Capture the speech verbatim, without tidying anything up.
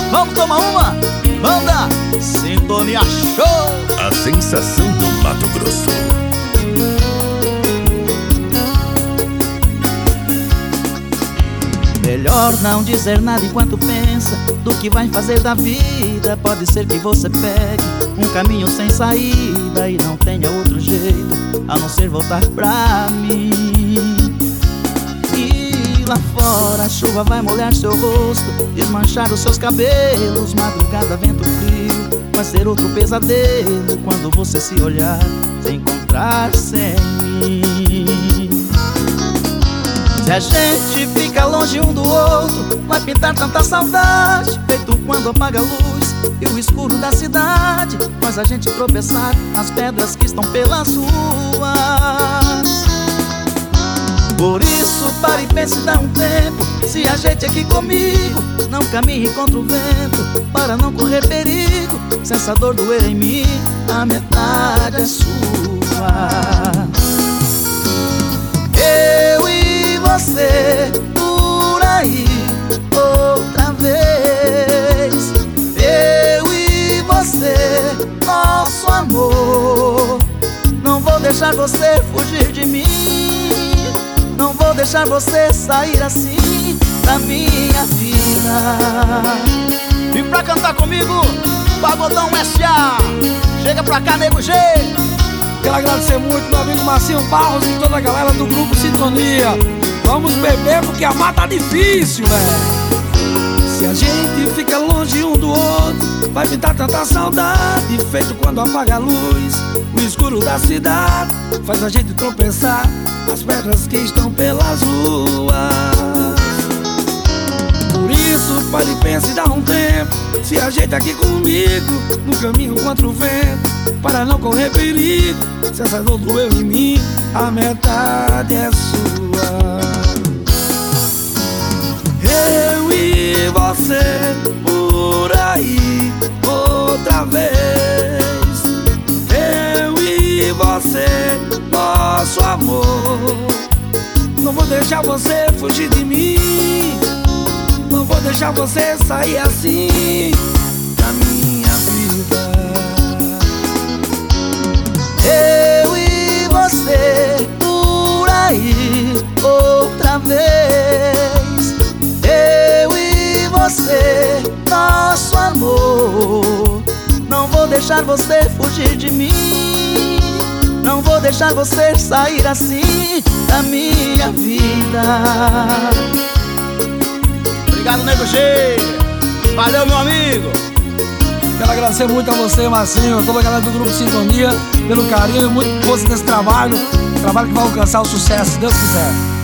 Vamos tomar uma? Banda Sintonia Show, a sensação do Mato Grosso. Melhor não dizer nada enquanto pensa do que vai fazer da vida. Pode ser que você pegue um caminho sem saída e não tenha outro jeito a não ser voltar pra mim. E lá fora a chuva vai molhar seu rosto, desmanchar os seus cabelos. Madrugada, vento frio, vai ser outro pesadelo quando você se olhar, se encontrar sem mim. Se a gente fica longe um do outro, vai pintar tanta saudade, feito quando apaga a luz e o escuro da cidade faz a gente tropeçar nas pedras que estão pelas ruas. Por isso pare e pense, dá um tempo, se ajeite aqui comigo, não caminhe contra o vento, para não correr perigo. Se essa dor doer em mim, a metade é sua. Eu e você por aí outra vez, eu e você, nosso amor. Não vou deixar você fugir de mim, não vou deixar você sair assim da minha vida. Vem pra cantar comigo, Pagodão S A. Chega pra cá, Nego G. Quero agradecer muito meu amigo Marcinho Barros e toda a galera do Grupo Sintonia. Vamos beber porque a mata tá difícil, velho. Se a gente fica longe um do outro, vai pintar tanta saudade, feito quando apaga a luz, o escuro da cidade faz a gente tropeçar nas pedras que estão pelas ruas. Por isso pare e pense e dá um tempo, se ajeita aqui comigo, no caminho contra o vento, para não correr perigo. Se essa dor doeu em mim, a metade é sua. Eu e você por aí outra vez, eu e você, nosso amor. Não vou deixar você fugir de mim, não vou deixar você sair assim da minha vida. Eu e você por aí outra vez, eu e você, nosso amor. Não vou deixar você fugir de mim, não vou deixar você sair assim da minha vida. Obrigado, Nego G. Valeu, meu amigo. Quero agradecer muito a você, Marcinho, a toda a galera do Grupo Sintonia, pelo carinho e muito força nesse trabalho. Trabalho que vai alcançar o sucesso, se Deus quiser.